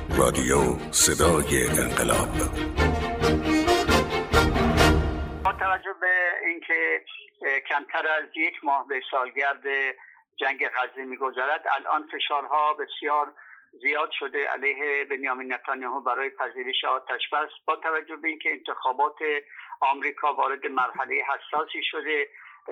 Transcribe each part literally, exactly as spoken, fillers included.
رادیو صدای انقلاب. با توجه به اینکه کمتر از یک ماه به سالگرد جنگ غزه می‌گذرد، الان فشارها بسیار زیاد شده علیه بنیامین نتانیاهو برای پذیرش آتش‌بس. با توجه به اینکه انتخابات آمریکا وارد مرحله حساسی شده،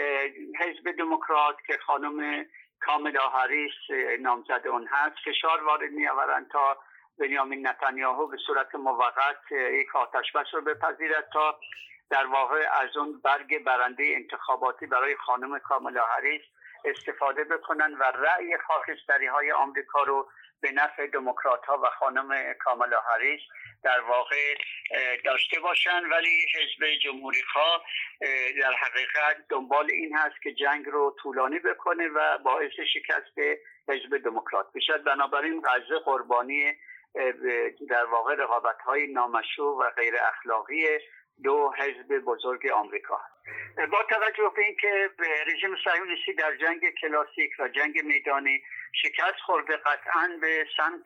حزب دموکرات که خانم کامالا هریس نامزد اون هست فشار وارد می‌آورند تا بنیامین نتانیاهو به صورت موقت یک آتش‌بس رو بپذیرد تا در واقع از اون برگ برنده انتخاباتی برای خانم کامالا هریس استفاده بکنن و رأی خاکستری‌های آمریکا رو به نفع دموکرات‌ها و خانم کامالا هریس در واقع داشته باشن. ولی حزب جمهوری‌خواه در حقیقت دنبال این هست که جنگ رو طولانی بکنه و باعث شکست حزب دموکرات بشد. بنابراین غزه قربانی در واقع رقابت‌های نامشروع و غیر اخلاقی دو حزب بزرگ آمریکا. با توجه به اینکه رژیم صهیونیستی در جنگ کلاسیک و جنگ میدانی شکست خورده، قطعاً به سمت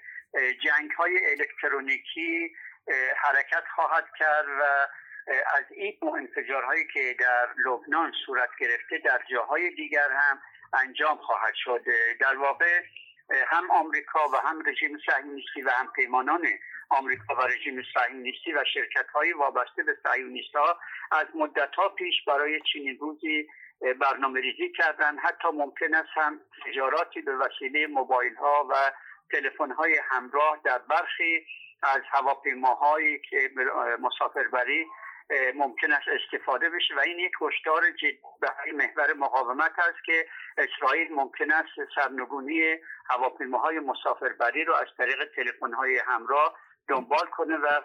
جنگ‌های الکترونیکی حرکت خواهد کرد و از این انفجارهایی که در لبنان صورت گرفته در جاهای دیگر هم انجام خواهد شد. در واقع هم آمریکا و هم رژیم صهیونیستی و هم پیمانان آمریکا و رژیم صهیونیستی و شرکت‌های وابسته به صهیونیست‌ها از مدت‌ها پیش برای چنین روزی برنامه‌ریزی کردند. حتی ممکن است هم تجاراتی به وسیله موبایل‌ها و تلفن‌های همراه در برخی از هواپیماهایی که مسافربری ممکن است استفاده بشه و این یک هشدار جدی برای محور مقاومت است که اسرائیل ممکن است سرنگونی هواپیماهای مسافربری رو از طریق تلفن‌های همراه دنبال کنه و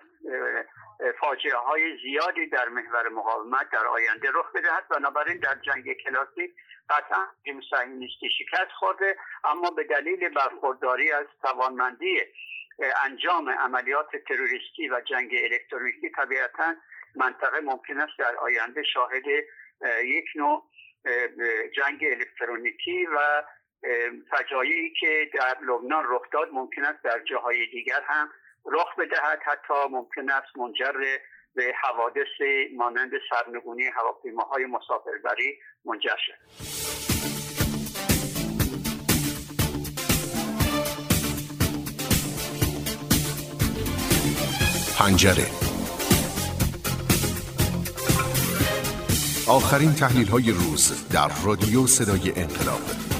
فاجعه های زیادی در محور مقاومت در آینده رخ بدهد. بنابراین در جنگ کلاسیک قطعا رژیم صهیونیستی شکست خورده، اما به دلیل برخورداری از توانمندی انجام عملیات تروریستی و جنگ الکترونیکی طبیعتاً منطقه ممکن است در آینده شاهد یک نوع جنگ الکترونیکی و فجایعی که در لبنان رخ داد ممکن است در جاهای دیگر هم رخ بدهد. حتی ممکن است منجر به حوادث مانند سرنگونی هواپیماهای مسافربری منجر شود. پنجره. آخرین تحلیل های روز در رادیو صدای انقلاب.